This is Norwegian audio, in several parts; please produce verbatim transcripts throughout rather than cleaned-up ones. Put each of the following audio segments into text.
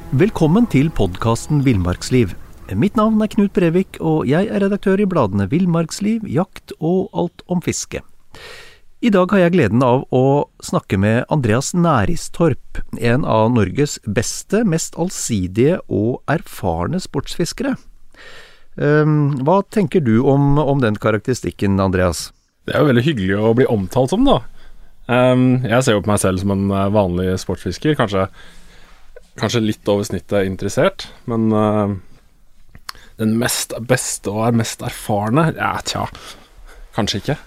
Velkommen til podcasten Villmarksliv. Mitt navn er Knut Brevik, og jeg er redaktør i bladene Villmarksliv, Jakt og Alt om fiske. I dag har jeg gleden av å snakke med Andreas Næristorp, en av Norges beste, mest allsidige og erfarne sportsfiskere. Um, hva tenker du om, om den karakteristikken, Andreas? Det er jo veldig hyggelig å bli omtalt som, da. Um, jeg ser jo på meg selv som en vanlig sportsfisker, kanskje Kanskje litt over snittet interessert, men uh, den mest beste og er mest erfarne, ja, tja, kanskje ikke.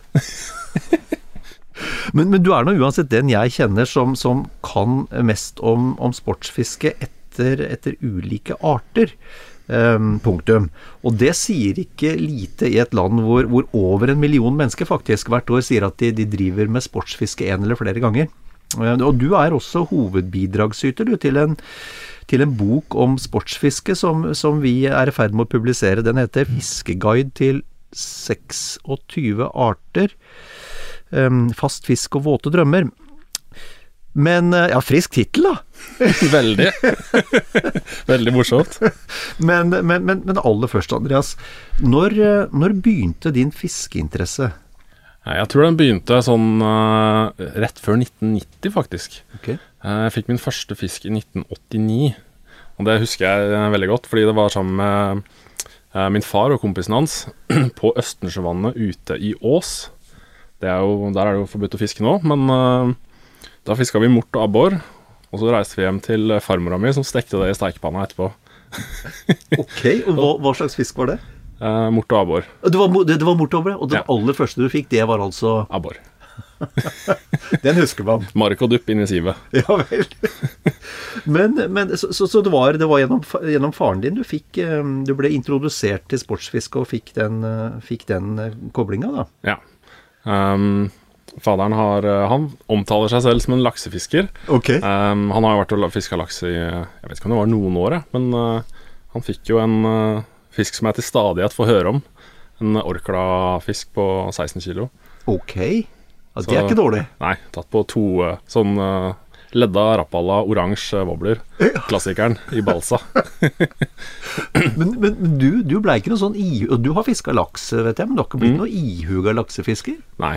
men, men du er nå uansett den jeg kjenner som, som kan mest om, om sportsfiske etter, etter ulike arter. Um, punktum. Og det sier ikke lite i et land hvor, hvor over en million mennesker faktisk hvert år sier at de, de driver med sportsfiske en eller flere ganger. Og du er også hovedbidragsyter du, til, en, til en bok om sportsfiske som, som vi er i ferd med å publisere. Den heter Fiskeguide til tjueseks arter, um, fast fisk og våte drømmer. Men, ja, frisk titel da. Veldig. Veldig morsomt. Men, men, men, men aller først, Andreas, når, når begynte din fiskeinteresse? Jeg tror den begynte sånn uh, rett før nitten nitti, faktisk. Okay. Uh, jeg fikk min første fisk i nitten åttini, og det husker jeg uh, veldig godt, fordi det var sammen med uh, min far og kompisen hans på Østensjøvannet ute i Ås. Det er jo, der er det jo forbudt å fiske nå, men uh, da fisket vi mort og abbor, og så reiste vi hjem til farmora mi som stekte det i stekepanna etterpå. Ok, og hva, hva slags fisk var det? Uh, mort og abbor. Det var, det, det var mort og abbor, og det ja. aller første du fikk, det var altså... Abbor. Den husker man. Mark og dupp inn i sivet. Ja vel. men, men så, så, så det var, det var gjennom, gjennom faren din du fikk, du ble introdusert til sportsfiske og fikk den, fikk den koblinga da? Ja. Um, faderen har, han omtaler seg selv som en laksefisker. Ok. Um, han har jo vært og fisket laks i, jeg vet ikke om det var noen år, men uh, han fikk jo en... Uh, fisk som jeg til stadighet får høre om. En orkla-fisk på seksten kilo. Ok, ja, det er ikke dårlig. Nei, tatt på to sånn uh, ledda, rappalla, oransje wobbler. Klassikeren i balsa. men men, men du, du ble ikke noe sånn i... Og du har fisket laks, vet jeg, men du har ikke blitt mm. noe ihuga laksefisker? Nei.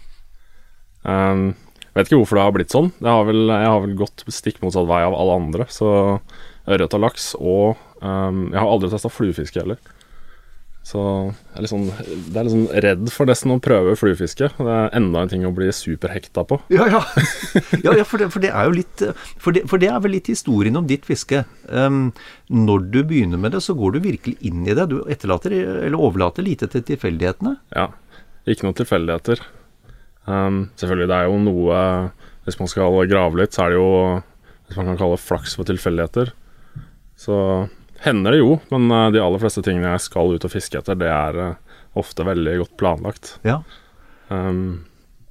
Um, vet ikke hvorfor det har blitt sånn. Det har vel, jeg har vel gått stikk motsatt vei av alle andre, så ørret og laks og Um, jeg har aldri testet fluefiske heller. Så jeg er litt sånn, det er litt sånn redd for nesten å prøve fluefiske. Det er enda en ting å bli superhekta på. Ja, ja, ja, ja for, det, for det er jo litt for det, for det er vel litt historien om ditt fiske. um, Når du begynner med det, så går du virkelig inn i det. Du etterlater, eller overlater lite til tilfeldighetene. Ja, ikke noen tilfeldigheter. um, Selvfølgelig, det er jo noe. Hvis man skal grave litt, så er det jo, hvis man kan kalle det flaks for tilfeldigheter, så hender det jo, men de aller fleste tingene jeg skal ut og fiske etter, det er uh, ofte veldig godt planlagt. Ja. Um.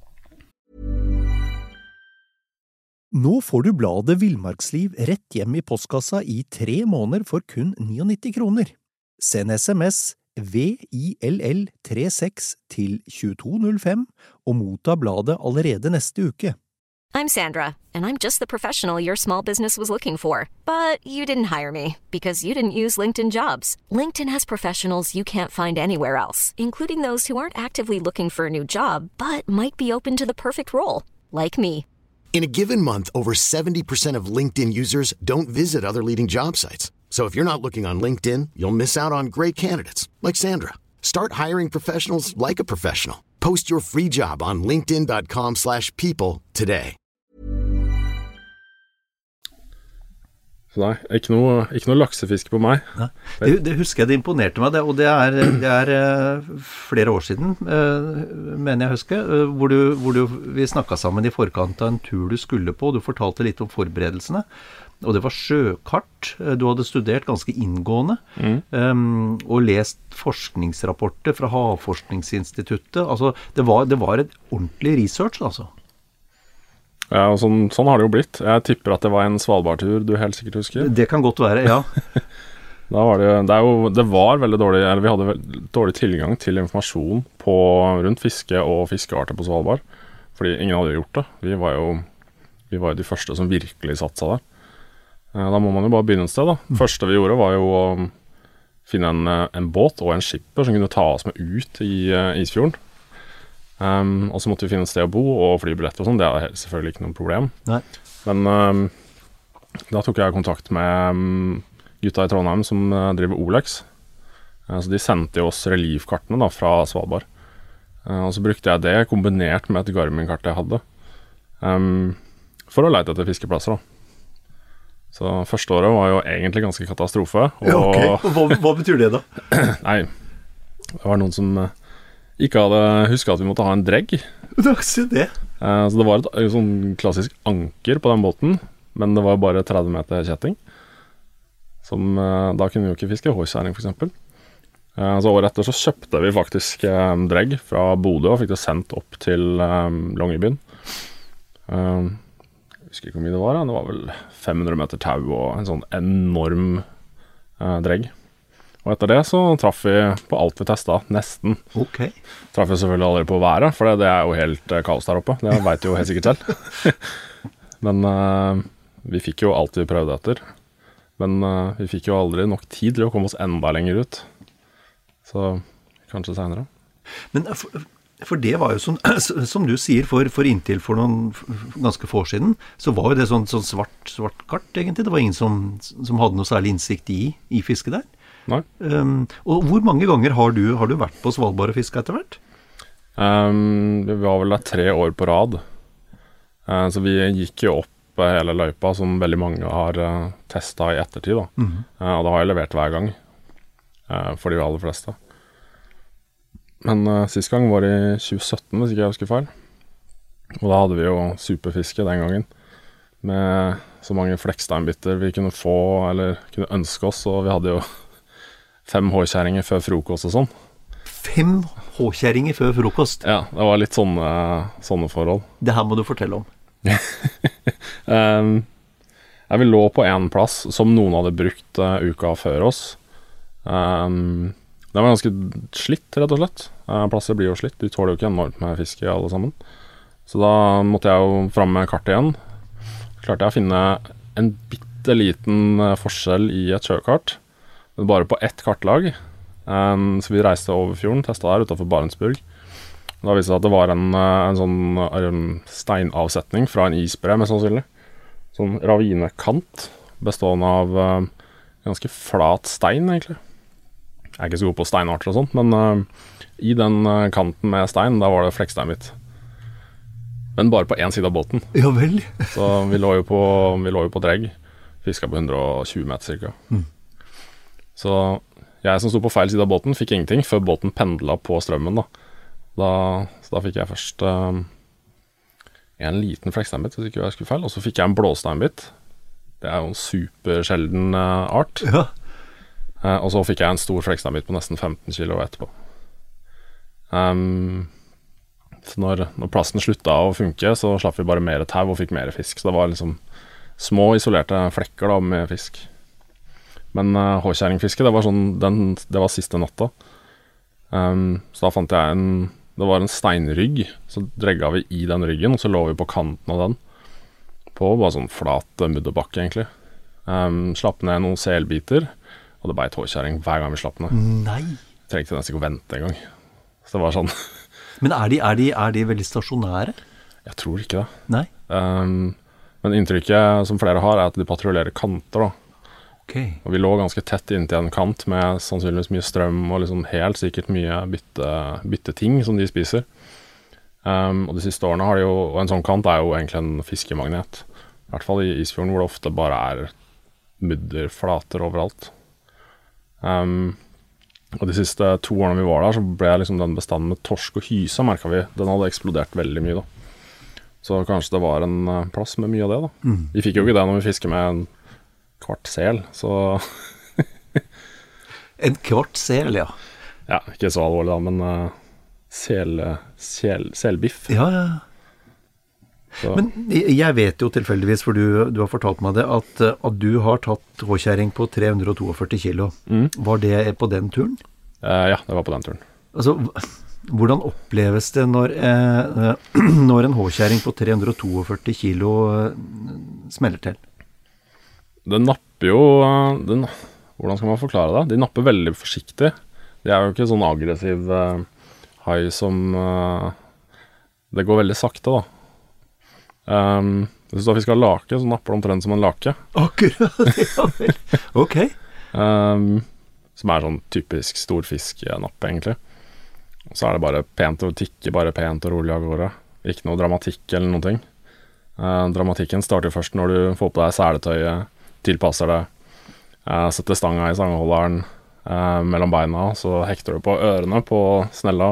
Nå får du bladet Villmarksliv rett hjem i postkassa i tre måneder for kun nittini kroner. Send sms V I L L tre seks til tjueto null fem og motta bladet allerede neste uke. I'm Sandra, and I'm just the professional your small business was looking for. But you didn't hire me, because you didn't use LinkedIn Jobs. LinkedIn has professionals you can't find anywhere else, including those who aren't actively looking for a new job, but might be open to the perfect role, like me. In a given month, over seventy percent of LinkedIn users don't visit other leading job sites. So if you're not looking on LinkedIn, you'll miss out on great candidates, like Sandra. Start hiring professionals like a professional. Post your free job on linkedin.com slash people today. Så nei, ikke noe, ikke noe laksefiske på meg. Ja, det, det husker jeg, det imponerte meg, det, og det er, det er uh, flere år siden, uh, mener jeg husker, uh, hvor, du, hvor du, vi snakket sammen i forkant av en tur du skulle på, og du fortalte litt om forberedelsene, og det var sjøkart. Du hadde studert ganske inngående, mm. um, og lest forskningsrapporter fra Havforskningsinstituttet. Altså, det var, det var et ordentlig research, altså. Ja, og sånn, sånn har det jo blitt. Jeg tipper at det var en Svalbardtur du helt sikkert husker. Det kan godt være, ja. Da var det, det, er jo, det var veldig dårlig, eller vi hadde veldig dårlig tilgang til informasjon på, rundt fiske og fiskearter på Svalbard, fordi ingen hadde gjort det. Vi var jo, vi var jo de første som virkelig satsa der. Da må man jo bare begynne et sted da. Første vi gjorde var jo å finne en, en båt og en skipper som kunne ta oss med ut i uh, Isfjorden. Um, og så måtte vi finne et sted å bo og flybilletter og sånn. Det er selvfølgelig ikke noe problem. Nei. Men um, da tok jeg kontakt med um, gutta i Trondheim som uh, driver Olex. Uh, så de sendte jo oss reliefkartene da, fra Svalbard. Uh, og så brukte jeg det kombinert med et Garmin-kart jeg hadde. Um, for å leite etter fiskeplasser da. Så første året var jo egentlig ganske katastrofe. Og ja, ok. Hva, hva betyr det da? Nei, det var noen som uh, ikke hadde husket at vi måtte ha en dregg. Da ser det. Uh, så det var et, et sånn klassisk anker på den båten, men det var bare tretti meter kjetting. Som, uh, da kunne vi jo ikke fiske hårskjæring for eksempel. Uh, så året etter så kjøpte vi faktisk um, dregg fra Bodø og fikk det sendt opp til um, Longyearbyen. Uh, Jeg husker ikke hvor mye det var, det var vel fem hundre meter tau og en sånn enorm eh, dregg. Og etter det så traff vi på alt vi testet, nesten. Ok. Traff vi selvfølgelig aldri på været, for det, det er jo helt eh, kaos der oppe, det vet jo helt sikkert selv. Men eh, vi fikk jo alt vi prøvde etter. Men eh, vi fikk jo aldri nok tid til å komme oss enda lenger ut. Så kanskje senere. Men for, for det var jo sånn, som du sier, for, for inntil for noen ganske få år siden, så var jo det sånn, sånn svart, svart kart egentlig. Det var ingen som, som hadde noe særlig innsikt i, i fiske der. Nei. Um, og hvor mange ganger har du, har du vært på Svalbard og fiske etter hvert? Um, vi var vel der tre år på rad. Uh, så vi gikk jo opp uh, hele løypa, som veldig mange har uh, testet i ettertid da. Mm. Uh, og da har jeg levert hver gang, uh, for de aller fleste. Men uh, sist gang var det i tjue sytten, hvis ikke jeg husker feil. Og da hadde vi jo superfiske den gangen, med så mange flekksteinbitter vi kunne få, eller kunne ønske oss, og vi hadde jo fem hårkjæringer før frokost og sånn. Fem hårkjæringer før frokost? Ja, det var litt sånne, sånne forhold. Det her må du fortelle om. um, jeg vil lå på en plass som noen hadde brukt uh, uka før oss. Um, Det var ganske slitt, rett og slett. Plasser blir jo slitt, de tåler jo ikke enormt med fiske alle sammen. Så da måtte jeg jo fram med kartet igjen. Klarte jeg å finne en bitte liten forskjell i et sjøkart, men bare på ett kartlag. Så vi reiste over fjorden, testet der utenfor Barentsburg. Da viste det seg at det var en, en sånn steinavsetning fra en isbre, mest sannsynlig. Sånn ravinekant, bestående av ganske flat stein, egentlig. Jeg er ikke så god på steinarter og sånt, men uh, i den uh, kanten med stein, da var det flekksteinbitt. Men bare på en side av båten. Ja vel. Så vi lå jo på, vi lå jo på dregg, fisket på hundre og tjue meter cirka. Mm. Så jeg som stod på feil side av båten fikk ingenting før båten pendlet på strømmen da. da så da fikk jeg først uh, en liten flekksteinbitt, hvis ikke jeg husker feil, og så fikk jeg en blåsteinbitt. Det er jo en supersjelden uh, art. Ja. Uh, og så fikk jeg en stor flekksteinbitt på nesten femten kilo etterpå. Um, så når, når plasten slutta å funke, så slapp vi bare mer tau og fikk mer fisk. Så det var liksom små isolerte flekker da med fisk. Men uh, hårkjæringfiske, det var sånn, den, det var siste natta. Um, så da fant jeg en, det var en steinrygg, så dregga vi i den ryggen, og så lå vi på kanten av den. På bare sånn flat mudderbakke egentlig. Um, slapp ned noen selbiter, og det beit hårkjæring hver gang vi slapp ned. Nei. Trengte nesten ikke å vente en gang. Så det var sånn. Men er de, er, de, er de veldig stasjonære? Jeg tror ikke det. Nei. Um, men inntrykket som flere har er at de patruljerer kanter da. Ok. Og vi lå ganske tett inntil en kant med sannsynligvis mye strøm og liksom helt sikkert mye bytte, bytteting som de spiser. Um, og de siste årene har de jo, og en sånn kant er jo egentlig en fiskemagnet. I hvert fall i Isfjorden hvor det ofte bare er mudderflater overalt. Um, og de siste to årene vi var der, så ble liksom den bestanden med torsk og hyse, merket vi, den hadde eksplodert veldig mye da. Så kanskje det var en uh, plass med mye av det da. Mm. Vi fikk jo ikke det når vi fisker med en kvart sel, så... En kvart sel, ja. Ja, ikke så alvorlig da, men uh, sel, sel, selbiff. Ja, ja. Så. Men jeg vet jo tilfeldigvis, for du, du har fortalt meg det, at, at du har tatt hårkjæring på tre hundre og førti kilo. Mm. Var det på den turen? Uh, ja, det var på den turen. Altså, hvordan oppleves det når, eh, når en hårkjæring på tre hundre og førti kilo smeller til? Det napper jo den, hvordan skal man forklare det? De napper veldig forsiktig. De er jo ikke sånn aggressiv uh, hai som uh, det går veldig sakte, da. Um, hvis du da fisker lake, så napper det omtrent som en lake. Akkurat, ja vel. Ok. Um, som er sånn typisk storfisknapp, egentlig. Og så er det bare pent å tikke, bare pent og rolig av gårde. Ikke noe dramatikk eller noen ting. Uh, dramatikken starter først når du får på deg seletøyet, tilpasser det, uh, setter stanga i stangeholderen uh, mellom beina, så hekter du på ørene på snella.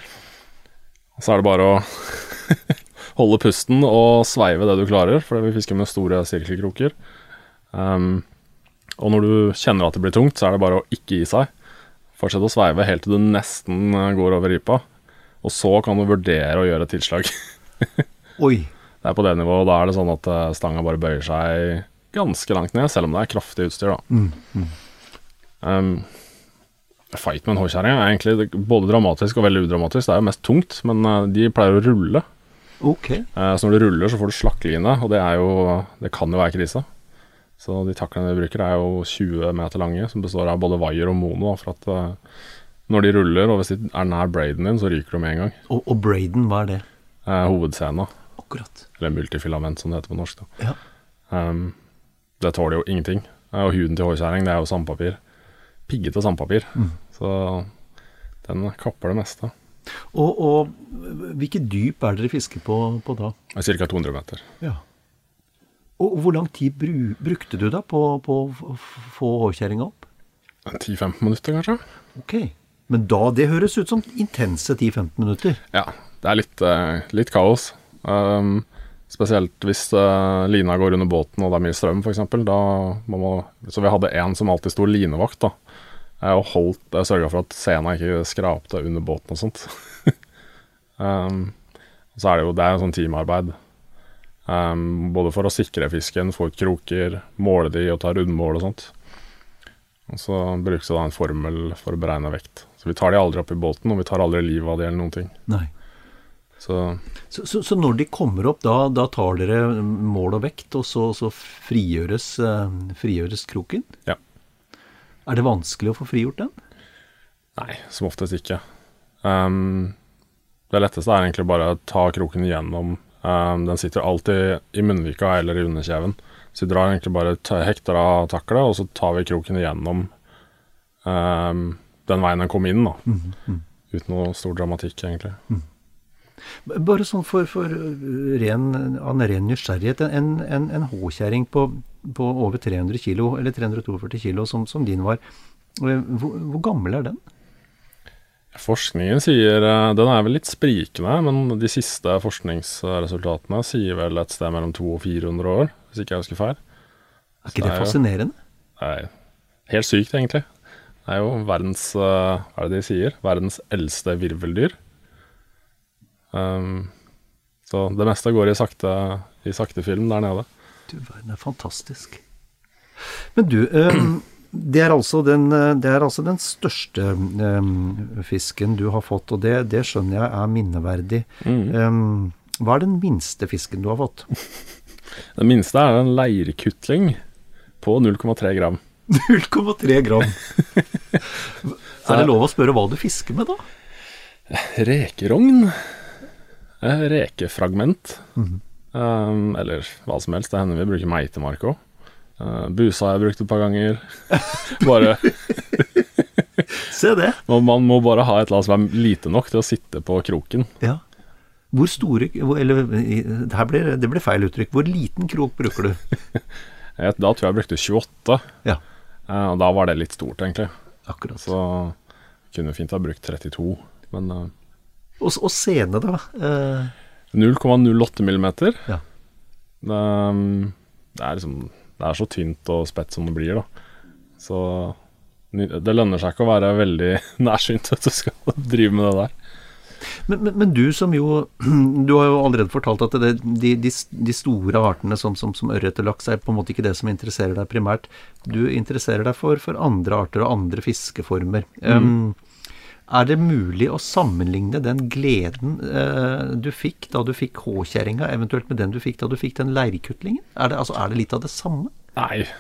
Så er det bare å holde pusten og sveive det du klarer, for vi fisker med store sirkelkroker. Um, og når du kjenner at det blir tungt, så er det bare å ikke gi seg. Fortsett å sveive helt til du nesten går over ripa, og så kan du vurdere å gjøre et tilslag. Oi. Det er på det nivået, og da er det sånn at stanga bare bøyer seg ganske langt ned, selv om det er kraftig utstyr, da. Mm, mm. Um, fight med en hårkjæring er egentlig både dramatisk og veldig udramatisk. Det er jo mest tungt, men uh, de pleier å rulle. Ok. Uh, så når du ruller, så får du slakkline, og det er jo, det kan jo være krise. Så de taklene de bruker er jo tjue meter lange, som består av både wire og mono, for at uh, når de ruller, og hvis de er nær braiden din, så ryker de med en gang. Og, og braiden, hva er det? Uh, hovedscena. Akkurat. Eller multifilament, som det heter på norsk, da. Ja. Um, det tåler jo ingenting. Og huden til hårkjæring, det er jo sandpapir. Piggete sandpapir. Mm. Så den kapper det meste. Og, og hvilke dyp er dere fisker på, på da? Cirka to hundre meter. Ja. Og hvor lang tid bru, brukte du da på, på å få hårkjæringa opp? ti til femten minutter, kanskje. Ok. Men da, det høres ut som intense ti til femten minutter. Ja, det er litt, uh, litt kaos. Um, spesielt hvis uh, lina går under båten og det er mye strøm, for eksempel. Da må man, så vi hadde en som alltid sto linevakt, da. Og holdt, jeg sørget for at sena ikke skrapte under båten og sånt. um, så er det jo, det er jo sånn teamarbeid. Um, både for å sikre fisken, få ut kroker, måle de og ta rundmål og sånt. Og så brukes det da en formel for å beregne vekt. Så vi tar de aldri opp i båten, og vi tar aldri livet av de eller noen ting. Nei. Så, så, så, så når de kommer opp, da, da tar dere mål og vekt, og så, så frigjøres, uh, frigjøres kroken? Ja. Er det vanskelig å få frigjort den? Nei, som oftest ikke. Um, det letteste er egentlig bare å ta kroken igjennom. Um, den sitter alltid i munnvika eller i underkjeven. Så vi drar egentlig bare hekter av taklet, og så tar vi kroken igjennom um, den veien den kom inn, da. Mm, mm. Uten noe stor dramatikk, egentlig. Mm. Bare sånn for, for ren, en ren nysgjerrighet, en, en, en håkjæring på, på over tre hundre kilo, eller tre hundre førti kilo, som, som din var, hvor, hvor gammel er den? Forskningen sier, den er vel litt sprikende, men de siste forskningsresultatene sier vel et sted mellom to og fire hundre år, hvis ikke jeg husker feil. Er ikke det, det er fascinerende? Jo, nei, helt sykt egentlig. Det er jo verdens, hva er det de sier, verdens eldste virveldyr. Um, så det meste går i sakte, i sakte film der nede. Du, det er fantastisk. Men du, um, det, er altså den, det er altså den største um, fisken du har fått, og det, det skjønner jeg er minneverdig. Mm. Um, hva er den minste fisken du har fått? Den minste er en leirkutling på null komma tre gram. null komma tre gram. Er det lov å spørre hva du fisker med da? Rekerogn. Rekefragment. Mm. Um, eller hva som helst. Det hender vi bruker meitemark også. Uh, busa har jeg brukt et par ganger. Bare Se det. man, man må bare ha et eller annet som er lite nok til å sitte på kroken. Ja. Hvor store, eller det her ble, det ble feil uttrykk. Hvor liten krok bruker du? Da tror jeg jeg brukte tjueåtte. Ja. Uh, og da var det litt stort, egentlig. Akkurat. Så kunne fint ha brukt trettito. Men uh, Og, og sene da? Uh... null komma null åtte millimeter. Ja. Det, det er liksom, det er så tynt og spett som det blir, da. Så det lønner seg ikke å være veldig nærsynt at du skal drive med det der. Men, men, men du som jo, du har jo allerede fortalt at det, de, de, de store artene som, som, som ørret og laks er på en måte ikke det som interesserer deg primært. Du interesserer deg for, for andre arter og andre fiskeformer. Mm. Um, er det mulig å sammenligne den gleden uh, du fikk da du fikk håkjæringa, eventuelt med den du fikk da du fikk den leirkutlingen? Er det, altså, er det litt av det samme? Nei,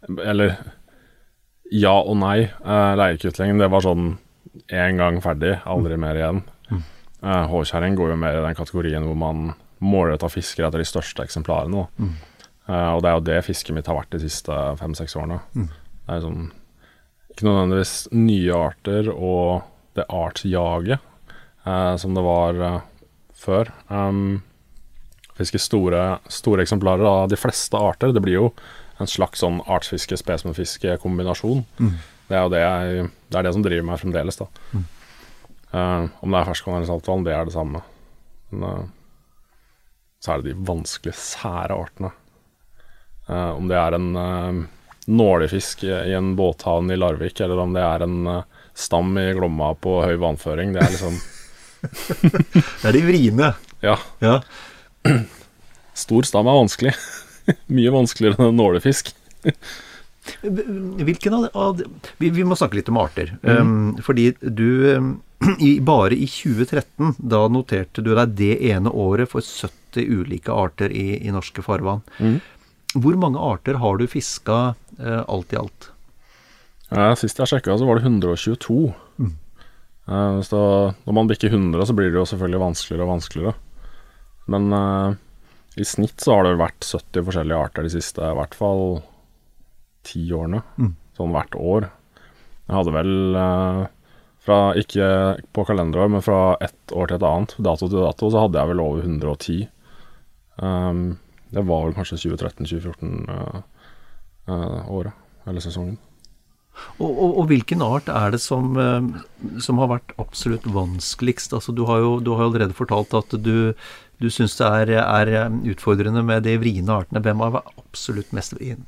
Eller ja og nei. Uh, Leiekutlingen, det var sånn en gang ferdig, aldri mer igjen. Mm. Uh, Håkjerring går jo mer i den kategorien hvor man målrettet fisker etter de største eksemplarene. Mm. Uh, og det er jo det fisket mitt har vært de siste fem-seks årene. Mm. Det er sånn, ikke nødvendigvis nye arter og det artsjaget uh, som det var uh, før. Um, fiske store, store eksemplarer av de fleste arter, det blir jo en slags sånn artsfiske, spesimenfiske kombinasjon. Mm. Det er jo det, jeg, det er det som driver meg fremdeles da. Mm. Uh, om det er ferskvann eller saltvann, det er det samme. Men uh, så er det de vanskelige, sære artene. Uh, om det er en uh, nålefisk i, i en båthavn i Larvik, eller om det er en uh, stam i Glomma på høy vannføring, det er liksom... det er de vriene. Ja. Ja. Stor stam er vanskelig. Mye vanskeligere enn nålefisk. Hvilken av, av vi, vi må snakke litt om arter. Mm. Um, fordi du um, i, bare i tjue tretten, da noterte du deg det ene året for sytti ulike arter i, i norske farvann. Mm. Hvor mange arter har du fisket uh, alt i alt? Ja, sist jeg sjekket så var det hundre og tjueto. Mm. Uh, så når man bikker hundre så blir det jo selvfølgelig vanskeligere og vanskeligere. Men uh, i snitt så har det vært sytti forskjellige arter de siste, i hvert fall ti årene, mm. sånn hvert år. Jeg hadde vel, eh, fra, ikke på kalenderår, men fra ett år til et annet, dato til dato, så hadde jeg vel over hundre og ti. Um, det var vel kanskje tjue tretten tjue fjorten uh, uh, året, eller sesongen. Og, og, og hvilken art er det som, uh, som har vært absolutt vanskeligst? Altså, du har jo, du har jo allerede fortalt at du Du synes det er, er utfordrende med de vriene artene. Hvem har vært absolutt mest vrien?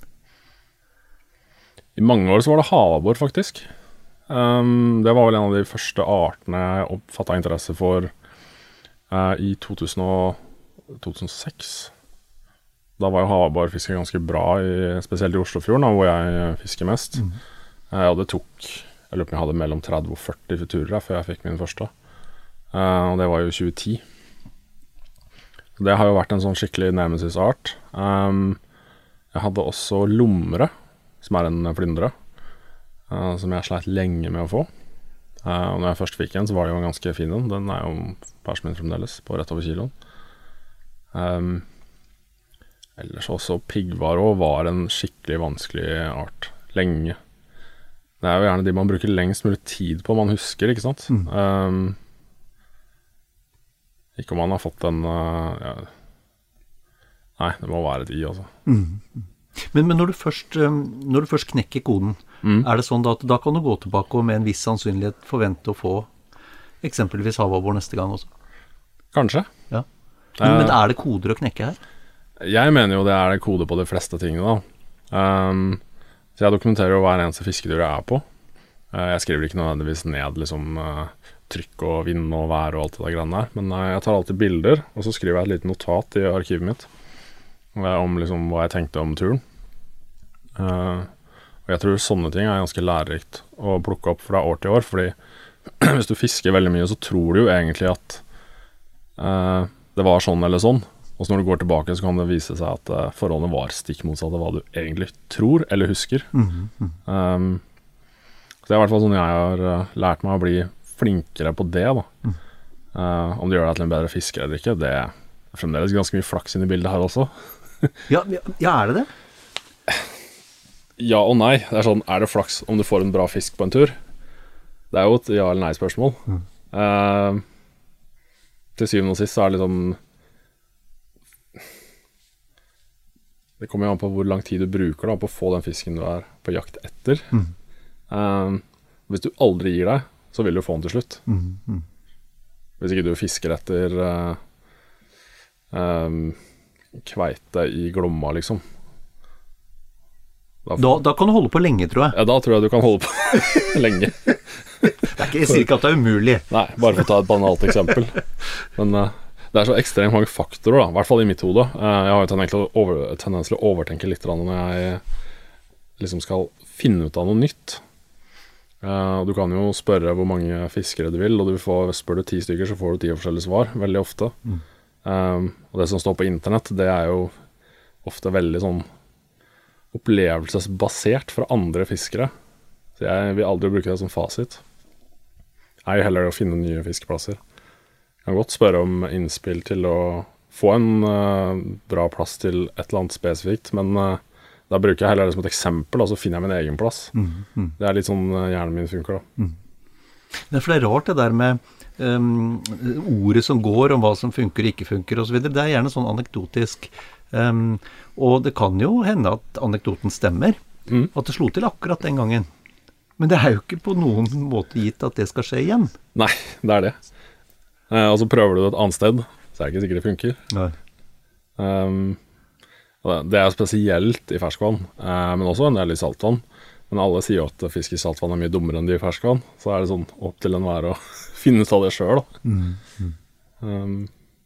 I mange år så var det havabbor, faktisk. Um, det var vel en av de første artene jeg oppfattet interesse for uh, i to tusen og seks. Da var jo havabborfiske ganske bra, i, spesielt i Oslofjorden, hvor jeg fisker mest. Mm. Uh, og det tok, jeg lurer på om jeg hadde mellom tretti og førti futurer før jeg fikk min første. Uh, og det var jo i tjue ti. Det har jo vært en sånn skikkelig nemesis-art. Um, jeg hadde også lomre, som er en flyndre, uh, som jeg sleit lenge med å få. Uh, og når jeg først fikk en, så var det jo en ganske fin den. Den er jo persen min fremdeles, på rett over kiloen. Um, ellers også piggvaro var en skikkelig vanskelig art, lenge. Det er jo gjerne de man bruker lengst mulig tid på, man husker, ikke sant? Mm. Um, Ikke om han har fått en uh, ja. Nei, det må være de altså. Mm. Men, men når, du først, um, når du først knekker koden, mm. er det sånn da at da kan du gå tilbake og med en viss sannsynlighet forvente å få eksempelvis havabbor neste gang også? Kanskje. Ja. Men, uh, men er det koder å knekke her? Jeg mener jo det er det kode på de fleste tingene da. Um, så jeg dokumenterer jo hver eneste fisketur jeg er på. Uh, jeg skriver ikke nødvendigvis ned liksom... Uh, trykk og vind og vær og alt det der grann der. Men jeg tar alltid bilder, og så skriver jeg et lite notat i arkivet mitt om liksom hva jeg tenkte om turen. Uh, og jeg tror sånne ting er ganske lærerikt å plukke opp fra år til år, fordi hvis du fisker veldig mye, så tror du jo egentlig at uh, det var sånn eller sånn. Og så når du går tilbake, så kan det vise seg at uh, forholdene var stikk motsatt av hva du egentlig tror eller husker. Mm-hmm. Um, så det er i hvert fall sånn jeg har uh, lært meg å bli flinkere på det da. Mm. Uh, om det gjør deg til en bedre fisker eller ikke, det er fremdeles ganske mye flaks inn i bildet her også. ja, ja, er det det? Ja og nei. Det er sånn, er det flaks om du får en bra fisk på en tur? Det er jo et ja eller nei spørsmål. Mm. Uh, til syvende og sist så er det liksom det kommer jo an på hvor lang tid du bruker da, på å få den fisken du er på jakt etter. Mm. Uh, hvis du aldri gir deg, så vil du få den til slutt. Mm, mm. Hvis ikke du fisker etter uh, um, kveite i Glomma, liksom. Da, da, da kan du holde på lenge, tror jeg. Ja, da tror jeg du kan holde på lenge. Det er ikke, jeg sier ikke at det er umulig. Nei, bare for å ta et banalt eksempel. Men uh, det er så ekstremt mange faktorer, da, i hvert fall i mitt hode. Uh, jeg har jo tendens til å, over, tendens til å overtenke litt når jeg liksom skal finne ut av noe nytt. Uh, du kan jo spørre hvor mange fiskere du vil, og du får, spør du ti stykker, så får du ti forskjellige svar, veldig ofte. Mm. Um, og det som står på internett, det er jo ofte veldig sånn opplevelsesbasert fra andre fiskere. Så jeg vil aldri bruke det som fasit. Jeg vil heller å finne nye fiskeplasser. Jeg kan godt spørre om innspill til å få en uh, bra plass til et eller annet spesifikt, men uh, da bruker jeg heller det som et eksempel, og så finner jeg min egen plass. Mm, mm. Det er litt sånn uh, hjernen min funker da. Mm. Det er for det er rart det der med um, ordet som går om hva som funker og ikke funker og så videre. Det er gjerne sånn anekdotisk. Um, og det kan jo hende at anekdoten stemmer, mm. at det slo til akkurat den gangen. Men det er jo ikke på noen måte gitt at det skal skje igjen. Nei, det er det. Uh, og så prøver du det et annet sted, så er det ikke sikkert det funker. Nei. Um, det er spesielt i ferskvann, uh, men også en del i saltvann. Men alle sier jo at fisk i saltvann er mye dummere enn de i ferskvann. Så er det sånn opp til en hver å finne ut av det selv. Mm. Mm. Um,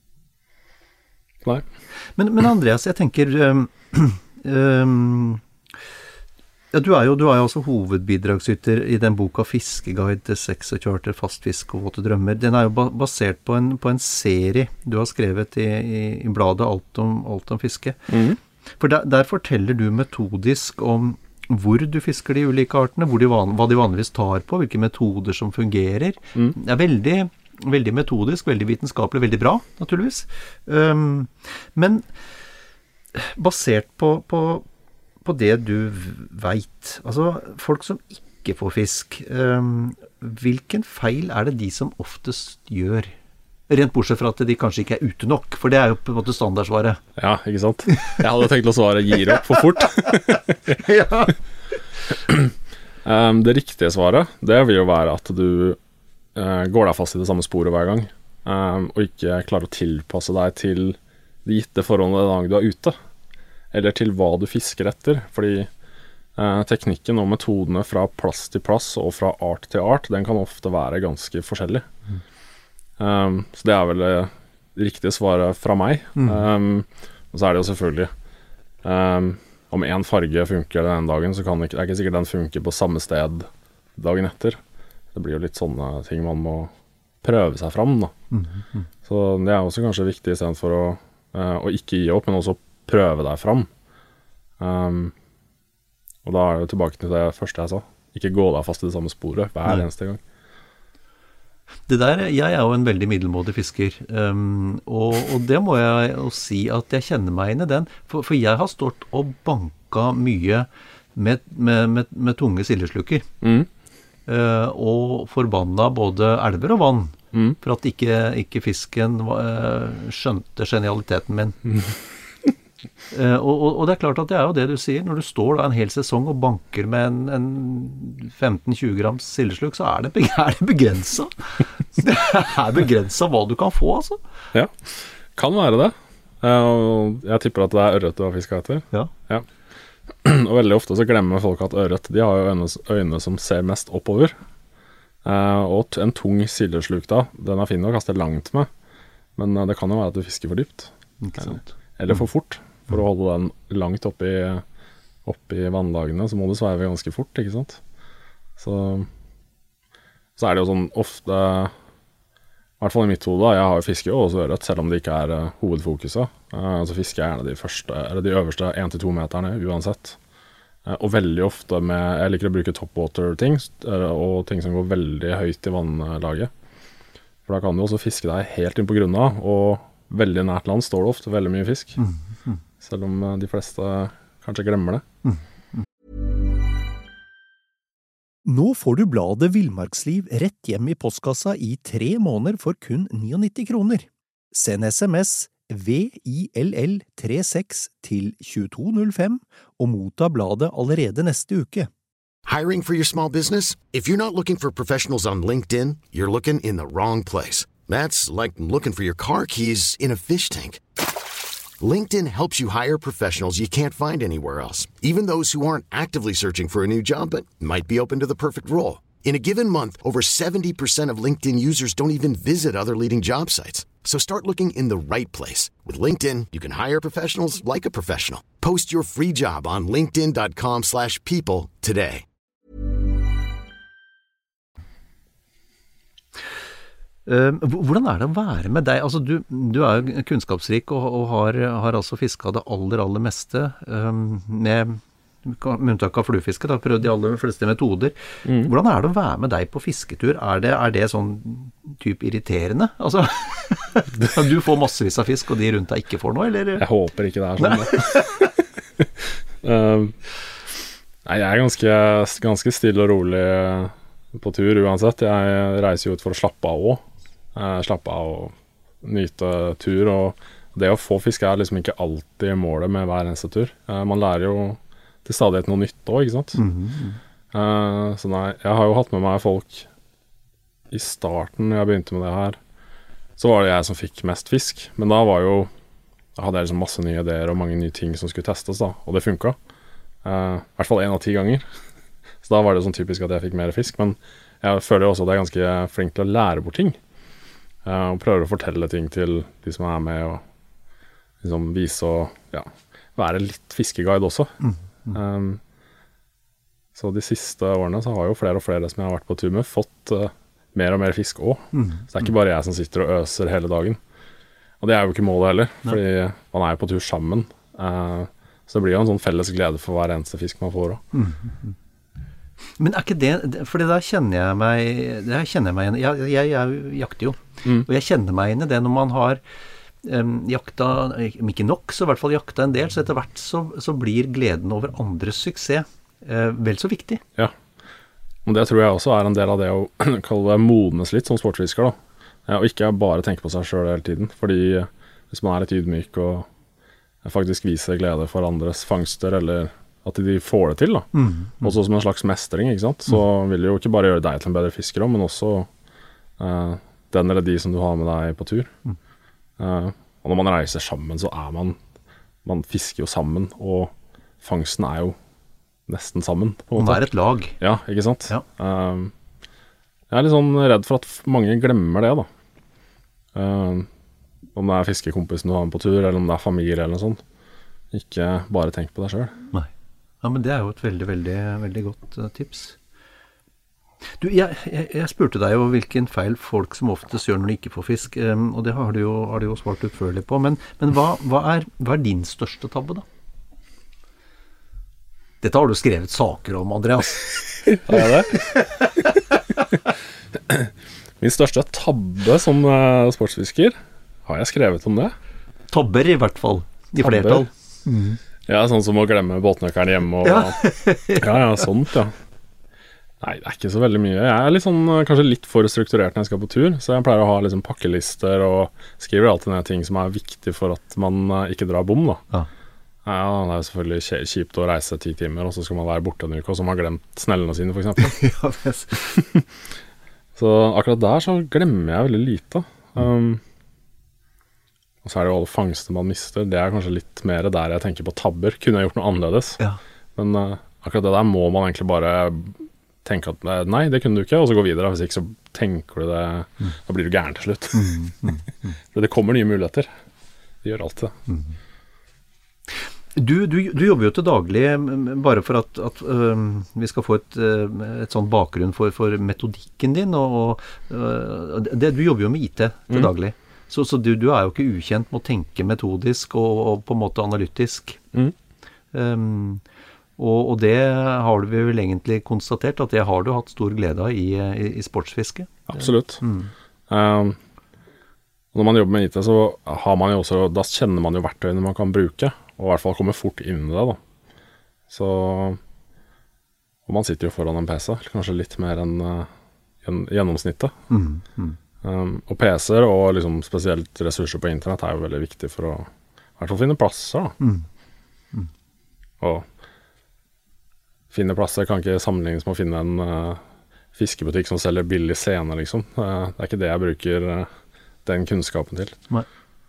nei. Men, men Andreas, jeg tenker... Um, um, Ja, du er jo, du er jo også hovedbidragsyter i den boka Fiskeguide til sex og charter, fast fisk og våte drømmer. Den er jo ba- basert på en, på en serie du har skrevet i, i, i bladet Alt om, Alt om fiske. Mm. For der, der forteller du metodisk om hvor du fisker de ulike artene, hvor de van, hva de vanligvis tar på, hvilke metoder som fungerer. Mm. Det er veldig, veldig metodisk, veldig vitenskapelig, veldig bra, naturligvis. Um, men basert på... på på det du vet. Altså, folk som ikke får fisk, um, hvilken feil er det de som oftest gjør? Rent bortsett fra at de kanskje ikke er ute nok, for det er jo på en måte standardsvaret. Ja, ikke sant? Jeg hadde tenkt å svare gir opp for fort. Ja. um, det riktige svaret, det vil jo være at du uh, går deg fast i det samme sporet hver gang, um, og ikke klarer å tilpasse deg til de gitte forholdene den dagen du er ute. Eller til hva du fisker etter, fordi eh, teknikken og metodene fra plass til plass og fra art til art, den kan ofte være ganske forskjellig. Mm. Um, så det er vel det riktige svaret fra meg. Mm. Um, og så er det jo selvfølgelig, um, om en farge funker den dagen, så kan det ikke, det er ikke sikkert den funker på samme sted dagen etter. Det blir jo litt sånne ting man må prøve seg fram da. Mm. Mm. Så det er også kanskje viktig i stedet for å, uh, å ikke gi opp, men også prøve deg fram. Um, og da er det jo tilbake til det første jeg sa. Ikke gå deg fast i det samme sporet hver Nei. eneste gang. Det der, jeg er jo en veldig middelmådig fisker, um, og, og det må jeg jo si at jeg kjenner meg inn i den, for, for jeg har stått og banka mye med, med, med, med tunge sildeslukker, mm. uh, og forbanna både elver og vann, mm. for at ikke, ikke fisken uh, skjønte genialiteten min. Mm. Uh, og, og det er klart at det er jo det du sier. Når du står da en hel sesong og banker med en, en femten til tjue grams sildesluk, så er det, be- er det begrenset. Det er begrenset hva du kan få, altså. Ja, kan være det. Uh, jeg tipper at det er ørret du har fisket etter. Ja. Ja. Og veldig ofte så glemmer folk at ørret, de har jo øyne, øyne som ser mest oppover. Uh, og en tung sildesluk da, den er fin å kaste langt med, men uh, det kan jo være at du fisker for dypt. Ikke sant. Eller for fort. For å holde den langt oppi, oppi vannlagene, så må du sveive ganske fort, ikke sant? Så, så er det jo sånn ofte, i hvert fall i mitt hode, jeg har jo fiske jo også ørret, selv om det ikke er uh, hovedfokuset. Uh, så fisker jeg gjerne de første, eller de øverste en til to meterne, uansett. Uh, og veldig ofte med, jeg liker å bruke topwater-ting, uh, og ting som går veldig høyt i vannlaget. For da kan du også fiske deg helt inn på grunnen av, og veldig nært land står det ofte veldig mye fisk. Mm, mm. Selv om de fleste kanskje glemmer det. Mm, mm. Nå får du bladet Villmarksliv rett hjem i postkassa i tre måneder for kun nittini kroner. Send sms V I L L tre seks til tjueto null fem og motta bladet allerede neste uke. Hiring for your small business? If you're not looking for professionals on LinkedIn, you're looking in the wrong place. That's like looking for your car keys in a fish tank. LinkedIn helps you hire professionals you can't find anywhere else, even those who aren't actively searching for a new job but might be open to the perfect role. In a given month, over seventy percent of LinkedIn users don't even visit other leading job sites. So start looking in the right place. With LinkedIn, you can hire professionals like a professional. Post your free job on linkedin dot com slash people today. Hvordan er det å være med deg? Altså, du, du er jo kunnskapsrik og, og har, har altså fisket det aller, aller meste um, med med unntak av fluefiske, da, prøvd de aller fleste metoder. Mm. Hvordan er det å være med deg på fisketur? Er det, er det sånn typ irriterende? Altså, du får massevis av fisk, og de rundt deg ikke får noe, eller? Jeg håper ikke det er sånn. um, nei, jeg er ganske, ganske stille og rolig på tur uansett. Jeg reiser jo ut for å slappe av også. Slappe av og nyte tur, og det å få fisk er liksom ikke alltid målet med hver eneste tur. Man lærer jo til stadighet noe nytt også, ikke sant? Mm-hmm. Uh, så nei, jeg har jo hatt med meg folk i starten når jeg begynte med det her, så var det jeg som fikk mest fisk, men da var jo, da hadde jeg liksom masse nye ideer og mange nye ting som skulle testes da, og det funket. Uh, I hvert fall en av ti ganger. Så da var det sånn typisk at jeg fikk mer fisk, men jeg føler jo også at jeg er ganske flink til å lære bort ting, uh, og prøver å fortelle ting til de som er med, og liksom vise og ja, være litt fiskeguide også. Mm. Um, så de siste årene så har jo flere og flere som jeg har vært på tur med fått uh, mer og mer fisk også. Mm. Så det er ikke bare jeg som sitter og øser hele dagen. Og det er jo ikke målet heller, fordi Nei. Man er jo på tur sammen. Uh, så det blir jo en sånn felles glede for hver eneste fisk man får også. Mm. Men er ikke det, for det der kjenner jeg meg, det kjenner jeg meg igjen. Jeg, jeg, jeg jakter jo, mm. og jeg kjenner meg inn i det når man har Um, jakta, om ikke nok, så i hvert fall jakta en del, så etter hvert så, så blir gleden over andres suksess uh, vel så viktig. Ja, og det tror jeg også er en del av det å kalle det modnes litt som sportsfisker da, ja, og ikke bare tenke på seg selv hele tiden, fordi hvis man er litt ydmyk og faktisk viser glede for andres fangster, eller at de får det til da, mm, mm. også som en slags mestring, ikke sant, så mm. vil det jo ikke bare gjøre deg til en bedre fisker, men også uh, den eller de som du har med deg på tur. Mm. Uh, og når man reiser sammen, så er man man fisker jo sammen, og fangsten er jo nesten sammen på en måte. Man er et lag. Ja, ikke sant? Ja. Uh, jeg er litt sånn redd for at mange glemmer det da. Uh, om det er fiskekompisen du har med på tur, eller om det er familie eller noe sånt. Ikke bare tenk på deg selv. Nei. Ja, men det er jo et veldig, veldig, veldig godt uh, tips. Du, jeg, jeg, jeg spurte deg jo hvilken feil folk som oftest gjør når de ikke får fisk, um, og det har du jo, har du jo svart utførlig på, men, men hva, hva, er, hva er din største tabbe da? Dette har du skrevet saker om, Andreas. Har jeg det? Min største tabbe som uh, sportsfisker, har jeg skrevet om det? Tabber i hvert fall, i Tabber. Flertall. Mm. Ja, sånn som å glemme båtnøkkeren hjemme og, ja. ja, ja, sånt, ja. Nei, det er ikke så veldig mye. Jeg er litt sånn, kanskje litt for strukturert når jeg skal på tur, så jeg pleier å ha liksom pakkelister og skriver alltid ned ting som er viktig for at man ikke drar bom da. Ja. Ja, det er jo selvfølgelig kjipt å reise ti timer, og så skal man være borte en uke, og så har man glemt snellene sine, for eksempel. Ja, det så akkurat der så glemmer jeg veldig lite. Um, og så er det jo alle fangster man mister. Det er kanskje litt mer der jeg tenker på tabber. Kunne jeg gjort noe annerledes? Ja. Men uh, akkurat det der må man egentlig bare tenke at nei, det kunne du ikke, og så gå videre. Hvis ikke så tenker du det, mm. da blir du gæren til slutt. Mm, mm, mm. For det kommer nye muligheter. Det gjør alltid det. Mm. Du, du, du jobber jo til daglig bare for at, at uh, vi skal få et, uh, et sånn bakgrunn for, for metodikken din, og, og uh, det, du jobber jo med I T til mm. daglig. Så, så du, du er jo ikke ukjent med å tenke metodisk og, og på en måte analytisk. Mm. Um, Og, og det har du vel egentlig konstatert, at det har du hatt stor glede av i, i, i sportsfiske? Absolutt. Mm. Um, når man jobber med I T, så har man jo også, da kjenner man jo verktøyene man kan bruke, og i hvert fall kommer fort inn i det da. Så, og man sitter jo foran en P C, kanskje litt mer enn uh, gjennomsnittet. Mm. Mm. Um, og P C-er, og liksom spesielt ressurser på internett, er jo veldig viktig for å i hvert fall finne plasser da. Mm. Mm. Og finne plasser kan ikke sammenlignes med å finne en uh, fiskebutikk som selger billig scene, liksom. Uh, det er ikke det jeg bruker uh, den kunnskapen til. Nei.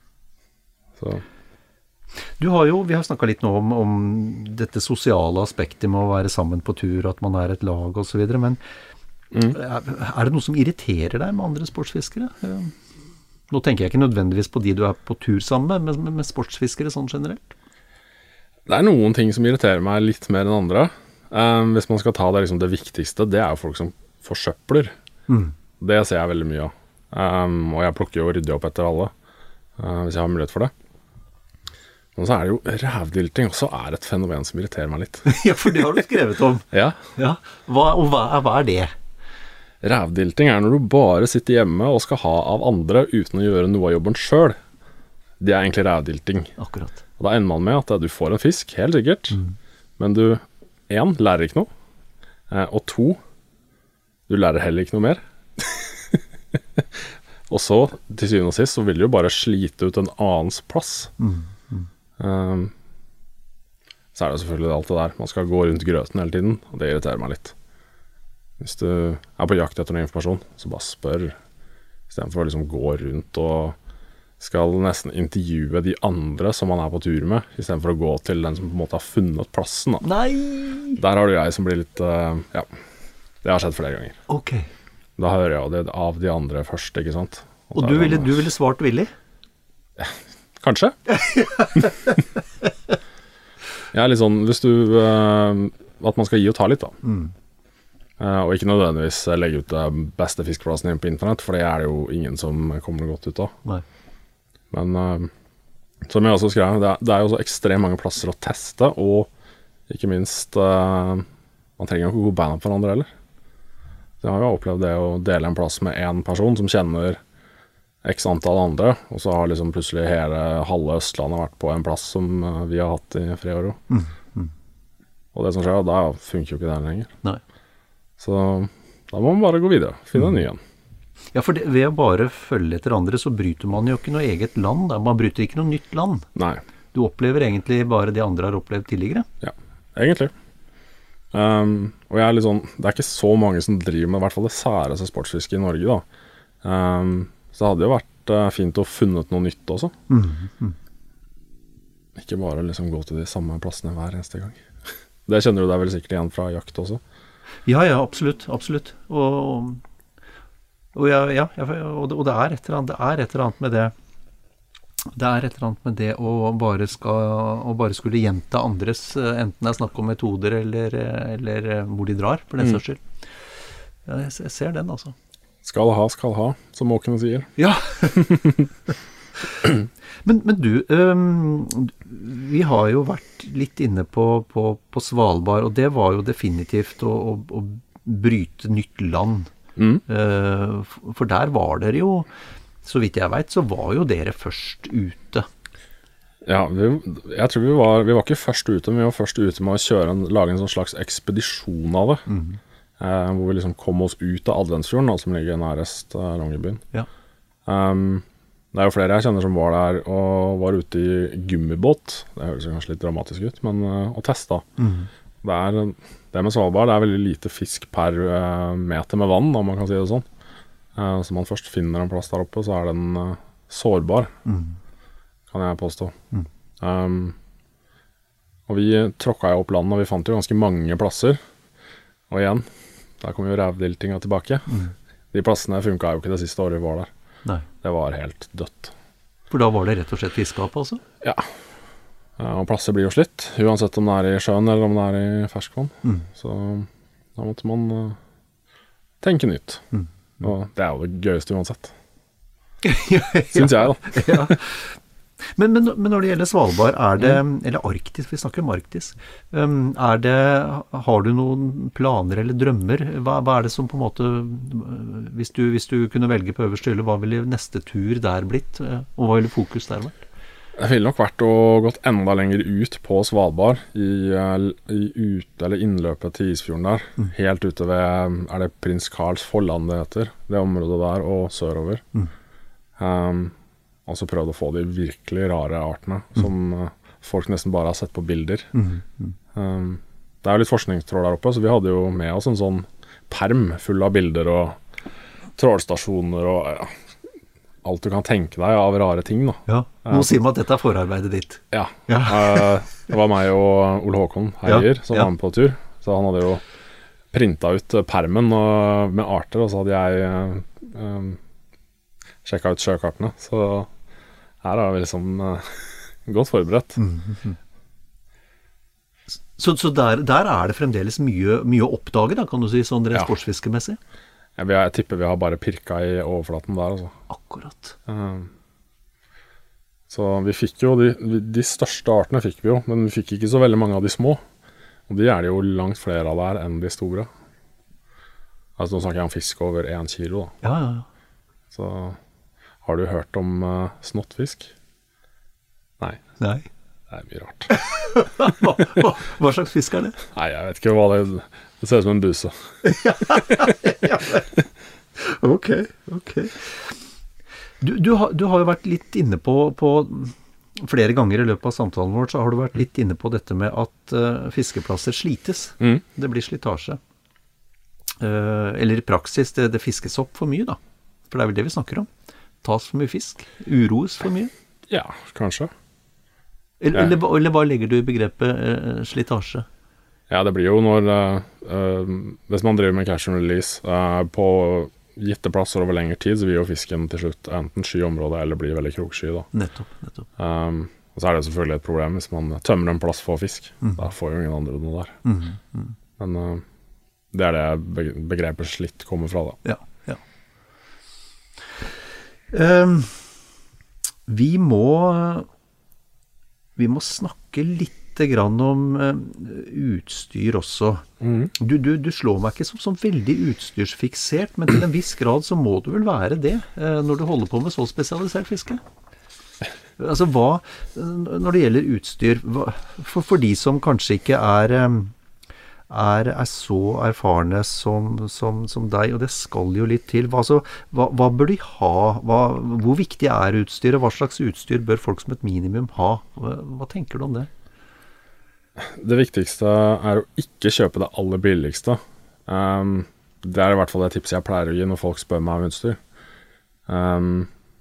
Så. Du har jo, vi har snakket litt nå om, om dette sosiale aspektet med å være sammen på tur, at man er et lag og så videre, men mm. er, er det noe som irriterer deg med andre sportsfiskere? Uh, nå tenker jeg ikke nødvendigvis på de du er på tur sammen med, men med sportsfiskere sånn generelt. Det er noen ting som irriterer meg litt mer enn andre. Um, hvis man skal ta det, liksom, det viktigste, det er jo folk som forsøpler. Mm. Det ser jeg veldig mye av. Um, og jeg plukker jo og rydder opp etter alle, uh, hvis jeg har mulighet for det. Og så er det jo rævdilting også er et fenomen som irriterer meg litt. Ja, for det har du skrevet om. Ja. Ja. Hva, og hva er, hva er det? Rævdilting er når du bare sitter hjemme og skal ha av andre uten å gjøre noe av jobben selv. Det er egentlig rævdilting. Akkurat. Og da ender man med at du får en fisk, helt sikkert. Mm. Men du, en, lærer ikke noe. Eh, og to, du lærer heller ikke noe mer. Og så, til syvende og sist, så vil du jo bare slite ut en annens plass. Mm. Mm. Um, så er det selvfølgelig alt det der. Man skal gå rundt grøten hele tiden, og det irriterer meg litt. Hvis du er på jakt etter noen informasjon, så bare spør. I stedet for å liksom gå rundt og skal nesten intervjue de andre som man er på tur med, i stedet for å gå til den som på en måte har funnet plassen. Da. Nei! Der har du jeg som blir litt, uh, ja, det har skjedd flere ganger. Ok. Da hører jeg det av de andre først, ikke sant? Og, og du, ville, du ville svart villig? Ja, kanskje. Jeg er litt sånn, hvis du, uh, at man skal gi og ta litt da. Mm. Uh, og ikke nødvendigvis legge ut det beste fiskeplassen inn på internett, for det er det jo ingen som kommer godt ut av. Nei. Men uh, som jeg også skrev, det er, det er jo så ekstremt mange plasser å teste, og ikke minst, uh, man trenger jo ikke gå beina på hverandre heller. Så jeg har jo opplevd det å dele en plass med en person som kjenner x antall andre, og så har liksom plutselig hele halve Østlandet vært på en plass som vi har hatt i flere år. Mm, mm. Og det som skjer, da funker jo ikke det lenger. Nei. Så da må man bare gå videre, finne en ny igjen. Ja, for det, ved å bare følge etter andre, så bryter man jo ikke noe eget land. Da. Man bryter ikke noe nytt land. Nei. Du opplever egentlig bare det andre har opplevd tidligere. Ja, egentlig. Um, og jeg er litt sånn, det er ikke så mange som driver med i hvert fall det særeste sportsfiske i Norge da. Um, så det hadde jo vært uh, fint å funnet noe nytt også. Mm, mm. Ikke bare liksom gå til de samme plassene hver eneste gang. Det kjenner du deg vel sikkert igjen fra jakt også? Ja, ja, absolutt, absolutt. Og, og, ja, ja, og, det, og det er et eller annet, det er et eller annet med det. Det er et eller annet med det å bare, skal, å bare skulle gjenta andres, enten det er snakk om metoder eller, eller hvor de drar, for den mm. saks skyld. Ja, jeg, jeg ser den, altså. Skal ha, skal ha, som måkene sier. Ja. men, men du, um, vi har jo vært litt inne på, på, på Svalbard, og det var jo definitivt å, å, å bryte nytt land. Mm. Uh, for der var dere jo, så vidt jeg vet, så var jo dere først ute. Ja, vi, jeg tror vi var, vi var ikke først ute, men vi var først ute med å kjøre en, lage en sånn slags ekspedisjon av det. Mm. Eh, hvor vi liksom kom oss ut av Adventsfjorden, som ligger nærest eh, Longyearbyen. Ja. Um, det er jo flere jeg kjenner som var der og var ute i gummibåt. Det høres kanskje litt dramatisk ut, men uh, og testa. Mm. Det, er, det med Svalbard, det er veldig lite fisk per uh, meter med vann, om man kan si det sånn. Uh, så man først finner en plass der oppe, så er den uh, sårbar, mm. kan jeg påstå. Mm. Um, og vi tråkket jo opp landet, og vi fant jo ganske mange plasser. Og igjen, der kom jo rævdiltinga tilbake. Mm. De plassene funket jo ikke det siste året vi var der. Nei. Det var helt dødt. For da var det rett og slett fiskap, altså? Ja. Uh, og plasser blir jo slitt, uansett om det er i sjøen eller om det er i ferskvann. Mm. Så da måtte man uh, tenke nytt. Mm. Og det er jo det gøyeste uansett. ja, ja. Synes jeg da. ja. men, men, men når det gjelder Svalbard, er det, mm. eller Arktis, vi snakker om Arktis, um, er det, har du noen planer eller drømmer? Hva, hva er det som på en måte, hvis du, hvis du kunne velge på øverste hylle, hva ville neste tur der blitt? Og hva ville fokus der vært? Det ville nok vært å gått enda lenger ut på Svalbard i, i ut, eller innløpet til Isfjorden der, mm. helt ute ved, er det Prins Karls Folland det heter, det området der og sørover. Mm. Um, og så prøvde å få de virkelig rare artene, mm. som uh, folk nesten bare har sett på bilder. Mm. Mm. Um, det er jo litt forskningstrål der oppe, så vi hadde jo med oss en sånn perm full av bilder og trålstasjoner og ja, alt du kan tenke deg av rare ting da. Ja, nå sier man at dette er forarbeidet ditt. Ja, ja. uh, det var meg og Ole Håkon Heier ja. som ja. var med på tur, så han hadde jo printet ut permen og, med arter, og så hadde jeg uh, um, sjekket ut sjøkartene, så her er vi liksom uh, godt forberedt. Mm-hmm. Så, så der, der er det fremdeles mye, mye å oppdage da, kan du si, sånn rett ja. sportsfiskemessig? Jeg, jeg tipper vi har bare pirket i overflaten der, altså. Akkurat. Um, Så vi fikk jo, de, de største artene fikk vi jo, men vi fikk ikke så veldig mange av de små. Og de er det jo langt flere av der enn de store. Altså nå snakker jeg om fisk over én kilo da. Ja, ja, ja. Så har du hørt om uh, snottfisk? Nei. Nei. Det er mye rart. hva, hva, hva slags fisk er det? Nei, jeg vet ikke hva det er. Det ser ut som en buse. Ok, ok. Du, du, har, du har jo vært litt inne på, på flere ganger i løpet av samtalen vår, så har du vært litt inne på dette med at uh, fiskeplasser slites. Mm. Det blir slitasje. Uh, eller i praksis, det, det fiskes opp for mye da. For det er vel det vi snakker om. Tas for mye fisk. Uroes for mye. Ja, kanskje. Eller, eller, eller hva legger du i begrepet uh, slitasje? Ja, det blir jo når uh, uh, hvis man driver med catch and release uh, på gitte plasser over lengre tid, så vil jo fisken til slutt enten sky området eller bli veldig kroksky da. Nettopp, nettopp. Um, og så er det selvfølgelig et problem hvis man tømmer en plass for fisk. Mm. Da får jo ingen andre noe der. Mm, mm. Men uh, det er det begrepet slitt kommer fra da. Ja, ja. Um, vi må vi må snakke litt grann om uh, utstyr også. Mm. Du, du, du slår meg ikke som, som veldig utstyrsfiksert, men til en viss grad så må du vel være det uh, når du holder på med så spesialisert fiske. Altså hva, når det gjelder utstyr, hva, for, for de som kanskje ikke er, um, er, er så erfarne som, som, som deg, og det skal jo litt til, hva, altså, hva, hva bør de ha? Hva, hvor viktig er utstyret? Hva slags utstyr bør folk som et minimum ha? Hva, hva tenker du om det? Det viktigste er å ikke kjøpe det aller billigste. Um, det er i hvert fall det tipset jeg pleier å gi når folk spør meg om utstyr. Um,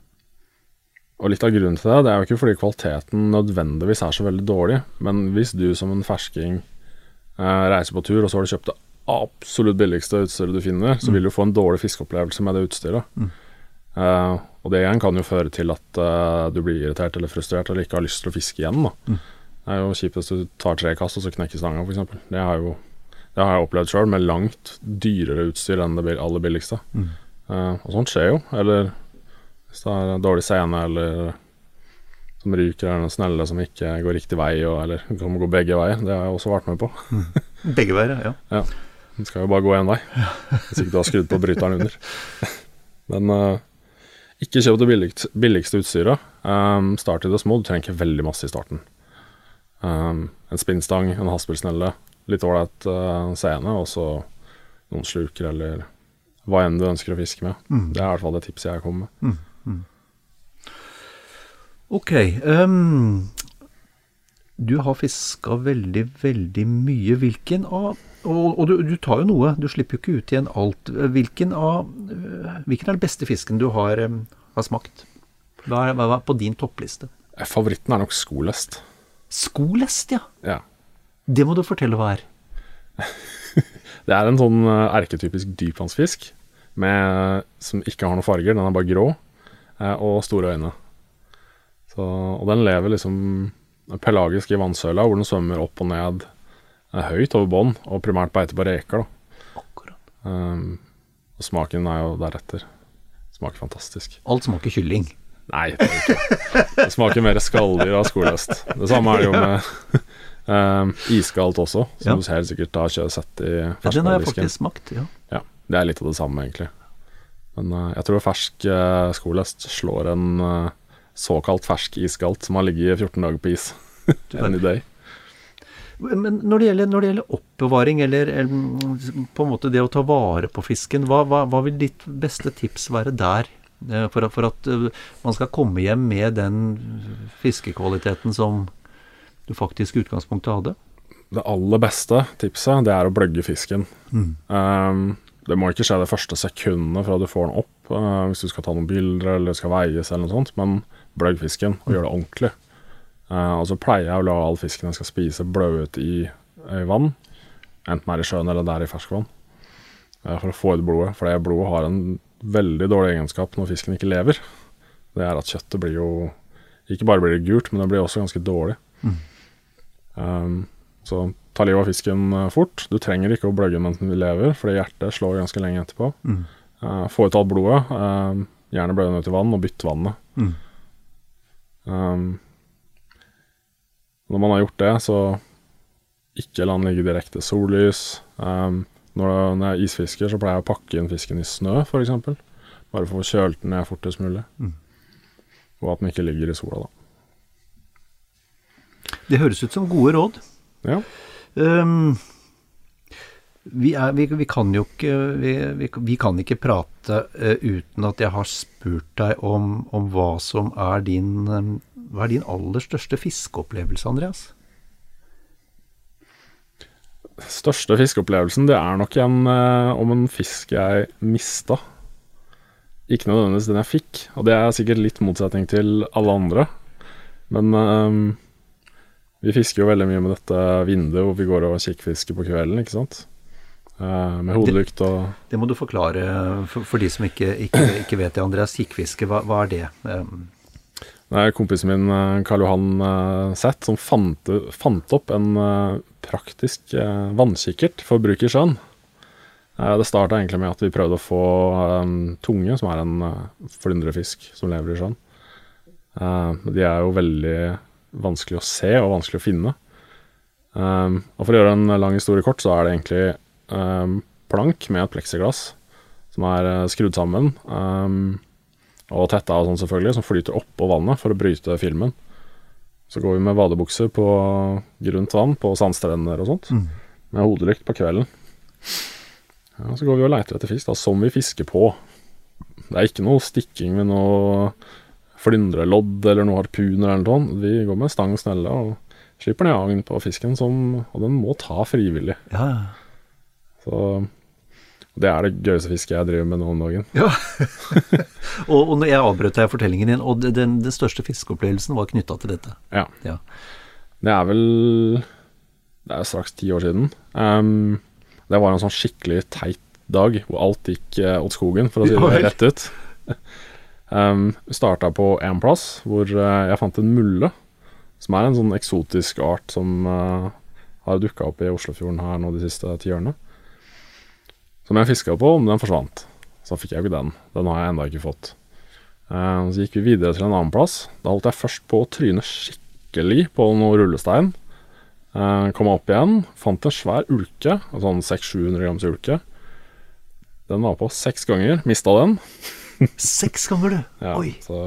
og litt av grunnen til det, det er jo ikke fordi kvaliteten nødvendigvis er så veldig dårlig, men hvis du som en fersking uh, reiser på tur, og så har du kjøpt det absolutt billigste utstyret du finner, så vil du få en dårlig fiskeopplevelse med det utstyret. Mm. Uh, og det igjen kan jo føre til at uh, du blir irritert eller frustrert eller ikke har lyst til å fiske igjen da. Mm. Det er jo kjipt hvis du tar tre kast og så knekker stanga for eksempel. Det har, jo, det har jeg opplevd selv med langt dyrere utstyr enn det aller billigste. Mm. Uh, og sånt skjer jo. Eller hvis det er dårlig scene eller som ryker eller noen snelle som ikke går riktig vei, og, eller kan gå begge veier. Det har jeg også vært med på. Mm. Begge veier, ja. Ja. Den skal jo bare gå en vei. Hvis ikke du har skrudd på bryteren under. Men uh, ikke kjøp det billigste, billigste utstyret. Um, start i det små. Du trenger ikke veldig masse i starten. Um, en spinnstang, en haspelsnelle, litt ålreit uh, scene, og så noen sluker eller hva enn du ønsker å fiske med. Mm. Det er i hvert fall det tipset jeg kommer med. Mm. Mm. Ok, um, du har fisket veldig, veldig mye. Hvilken av, og, og du, du tar jo noe, du slipper jo ikke ut igjen alt. Hvilken av, hvilken er den beste fisken du har, um, har smakt? Hva er, hva er på din toppliste? Favoritten er nok skolest. Skolest, ja. Ja. Det må du fortelle hva er. Det er en sånn erketypisk dypvannsfisk med, som ikke har noen farger, den er bare grå og store øyne. Så, og den lever liksom pelagisk i vannsøla, hvor den svømmer opp og ned høyt over bånd, og primært beiter på reker da. Akkurat. Um, og smaken er jo deretter. Smaker fantastisk. Alt smaker kylling. Nei, det er ikke. Det smaker mer skalldyr av skoløst. Det samme er det jo med um, iskaldt også, som ja. Du helt sikkert har sett i ferskvaredisken. Ja, den har jeg faktisk smakt, ja. Ja, det er litt av det samme egentlig. Men uh, jeg tror fersk uh, skoløst slår en uh, såkalt fersk iskaldt som har ligget i fjorten dager på is. Any day. Men når det gjelder, når det gjelder oppbevaring, eller, eller på en måte det å ta vare på fisken, hva, hva, hva vil ditt beste tips være der? For at, for at man skal komme hjem med den fiskekvaliteten som du faktisk i utgangspunktet hadde? Det aller beste tipset, det er å bløgge fisken. Mm. Um, det må ikke skje det første sekundet fra du får den opp, uh, hvis du skal ta noen bilder eller skal veies eller noe sånt, men bløgg fisken og gjør det ordentlig. Uh, og så pleier jeg å la all fisken jeg skal spise blø ut i, i vann, enten er i sjøen eller der i ferskvann, uh, for å få ut blodet, for det blodet har en veldig dårlig egenskap når fisken ikke lever. Det er at kjøttet blir jo, ikke bare blir det gult, men det blir også ganske dårlig. Mm. Um, så ta livet av fisken fort. Du trenger ikke å bløgge mens den lever, fordi hjertet slår ganske lenge etterpå. Mm. Uh, få ut alt blodet, uh, gjerne blø den ut i vann og bytte vannet. Mm. Um, når man har gjort det, så ikke la den ligge direkte sollys. Um, når, når jeg isfisker, så pleier jeg å pakke inn fisken i snø, for eksempel. Bare for å få kjølt den ned fortest mulig. Mm. Og at den ikke ligger i sola, da. Det høres ut som gode råd. Ja. Um, vi, er, vi, vi kan jo ikke vi, vi, vi kan ikke prate uh, uten at jeg har spurt deg om, om hva som er din um, hva er din aller største fiskeopplevelse, Andreas? Største fiskeopplevelsen, det er nok en uh, om en fisk jeg mistet. Ikke nødvendigvis den jeg fikk, og det er sikkert litt motsetning til alle andre. Men um, vi fisker jo veldig mye med dette vinduet hvor vi går og kikkfisker på kvelden, ikke sant? Uh, med hodelykt og... Det, det må du forklare for, for de som ikke, ikke, ikke vet det, Andreas. Kikkfiske, hva, hva er det? Um. Det er kompisen min, Karl Johan uh, Seth, som fant, fant opp en uh, praktisk uh, vannkikkert for bruk i sjøen. Det startet egentlig med at vi prøvde å få um, tunge, som er en uh, flyndrefisk som lever i sjøen. Uh, de er jo veldig vanskelig å se og vanskelig å finne. Um, og for å gjøre en lang historie kort, så er det egentlig um, plank med et plexiglass som er uh, skrudd sammen, um, og tetta og sånn selvfølgelig, som flyter opp på vannet for å bryte filmen. Så går vi med vadebukser på grunt vann, på sandstrender og sånt, mm. med hodelykt på kvelden. Ja, så går vi og leter etter fisk, da, som vi fisker på. Det er ikke noe stikking med noe flyndrelodd eller noe harpuner eller noe. Vi går med stang og snelle og slipper ned agn på fisken, som, og den må ta frivillig. Ja. Så det er det gøyeste fisket jeg driver med nå om dagen. Ja. og, og når jeg avbrøt deg fortellingen din, og den, den største fiskeopplevelsen var knyttet til dette. Ja. ja. Det er vel, det er straks ti år siden. Um, Det var en sånn skikkelig teit dag, hvor alt gikk uh, åt skogen, for å si det rett ut. um, vi startet på en plass, hvor uh, jeg fant en mulle, som er en sånn eksotisk art som uh, har dukket opp i Oslofjorden her nå de siste ti årene. Som jeg fisket på, men den forsvant. Så fikk jeg ikke den. Den har jeg enda ikke fått. Uh, så gikk vi videre til en annen plass. Da holdt jeg først på å tryne skikkelig på noe rullestein. Uh, kom opp igjen, fant en svær ulke, en sånn seks til sju hundre grams ulke. Den var på seks ganger, mistet den. Seks ganger, du? Ja, Oi! Så,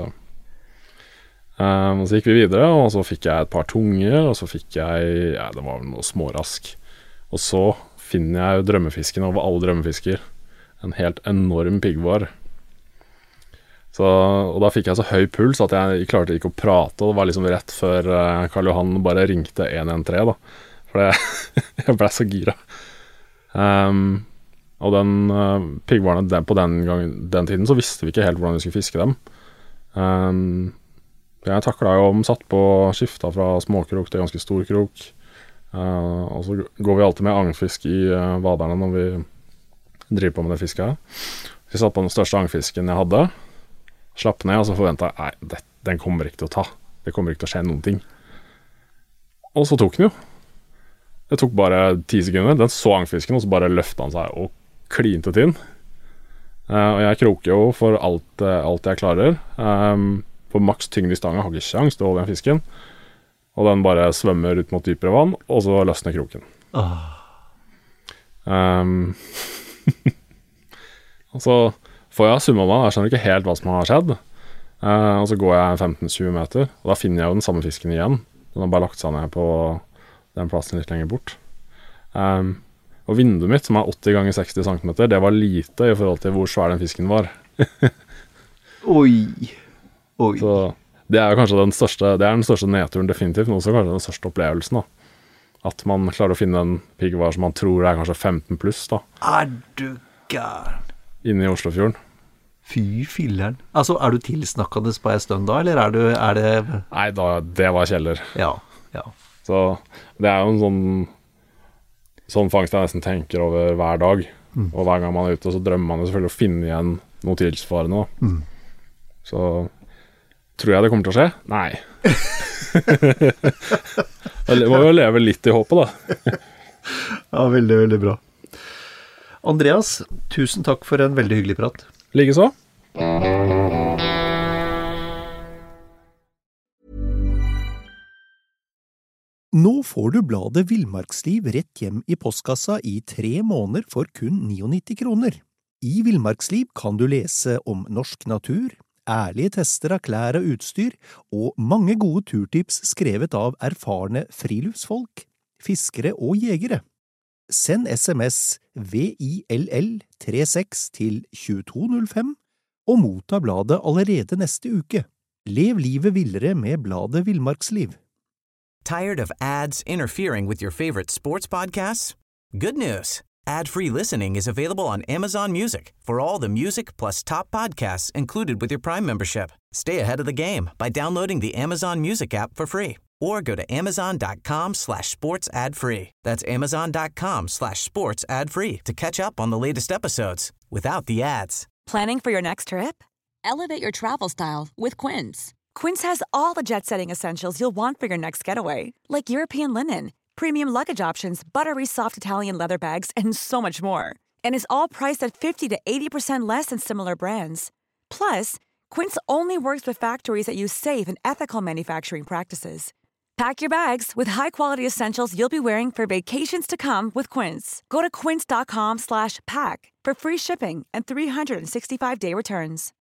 um, så gikk vi videre, og så fikk jeg et par tunger, og så fikk jeg, ja, det var noe smårask. Og så finner jeg jo drømmefisken over alle drømmefisker. En helt enorm piggvar. Så, og da fikk jeg så høy puls at jeg klarte ikke å prate, og det var liksom rett før uh, Karl Johan bare ringte en en tre da, for det, jeg ble så gira. Um, og den uh, piggvarene den, på den, gang, den tiden så visste vi ikke helt hvordan vi skulle fiske dem. Um, jeg taklet jo om, satt på skifta fra småkrok til ganske stor krok, uh, og så går vi alltid med agnfisk i uh, vaderne når vi driver på med det fisket her. Vi satt på den største agnfisken jeg hadde, slapp ned, og så forventet jeg, nei, det, den kommer ikke til å ta. Det kommer ikke til å skje noen ting. Og så tok den jo. Det tok bare ti sekunder. Den så agnfisken, og så bare løftet han seg og klinte til den. Uh, og jeg kroker jo for alt, alt jeg klarer. Um, for maks tyngde i stangen har ikke sjans til å holde den fisken. Og den bare svømmer ut mot dypere vann, og så løsner kroken. Oh. Um, og så får jeg summa meg, jeg skjønner ikke helt hva som har skjedd. Uh, og så går jeg femten til tjue meter, og da finner jeg jo den samme fisken igjen. Den har bare lagt seg ned på den plassen litt lenger bort. Um, og vinduet mitt, som er åtti ganger seksti centimeter, det var lite i forhold til hvor svær den fisken var. Oi. Oi. Så det er jo kanskje den største, det er den største nedturen definitivt, men også kanskje den største opplevelsen da. At man klarer å finne en piggvar som man tror er kanskje femten pluss da. Er du gæren? Inne i Oslofjorden. Fy filleren. Altså, er du tilsnakkende på en stund da, eller er, du, er det... Nei, da, det var kjeller. Ja, ja. Så det er jo en sånn, sånn fangst jeg nesten tenker over hver dag. Mm. Og hver gang man er ute, så drømmer man jo selvfølgelig å finne igjen noe tilsvarende. Mm. Så tror jeg det kommer til å skje? Nei. Jeg må jo leve litt i håpet, da. Ja, veldig, veldig bra. Andreas, tusen takk for en veldig hyggelig prat. Likeså. Nå får du bladet Villmarksliv rett hjem i postkassa i tre måneder for kun nittini kroner. I Villmarksliv kan du lese om norsk natur, ærlige tester av klær og utstyr, og mange gode turtips skrevet av erfarne friluftsfolk, fiskere og jegere. Send sms V I L L trettiseks til to to null fem og motta bladet allerede neste uke. Lev livet villere med bladet Villmarksliv. Tired of ads interfering with your favorite sports podcasts? Good news. Ad-free listening is available on Amazon Music for all the music plus top podcasts included with your Prime membership. Stay ahead of the game by downloading the Amazon Music app for free or go to amazon.com slash sports ad free. That's amazon.com slash sports ad free to catch up on the latest episodes without the ads. Planning for your next trip? Elevate your travel style with Quince. Quince has all the jet-setting essentials you'll want for your next getaway, like European linen, premium luggage options, buttery soft Italian leather bags, and so much more. And is all priced at fifty to eighty percent less than similar brands. Plus, Quince only works with factories that use safe and ethical manufacturing practices. Pack your bags with high-quality essentials you'll be wearing for vacations to come with Quince. Go to quince.com slash pack for free shipping and three sixty-five day returns.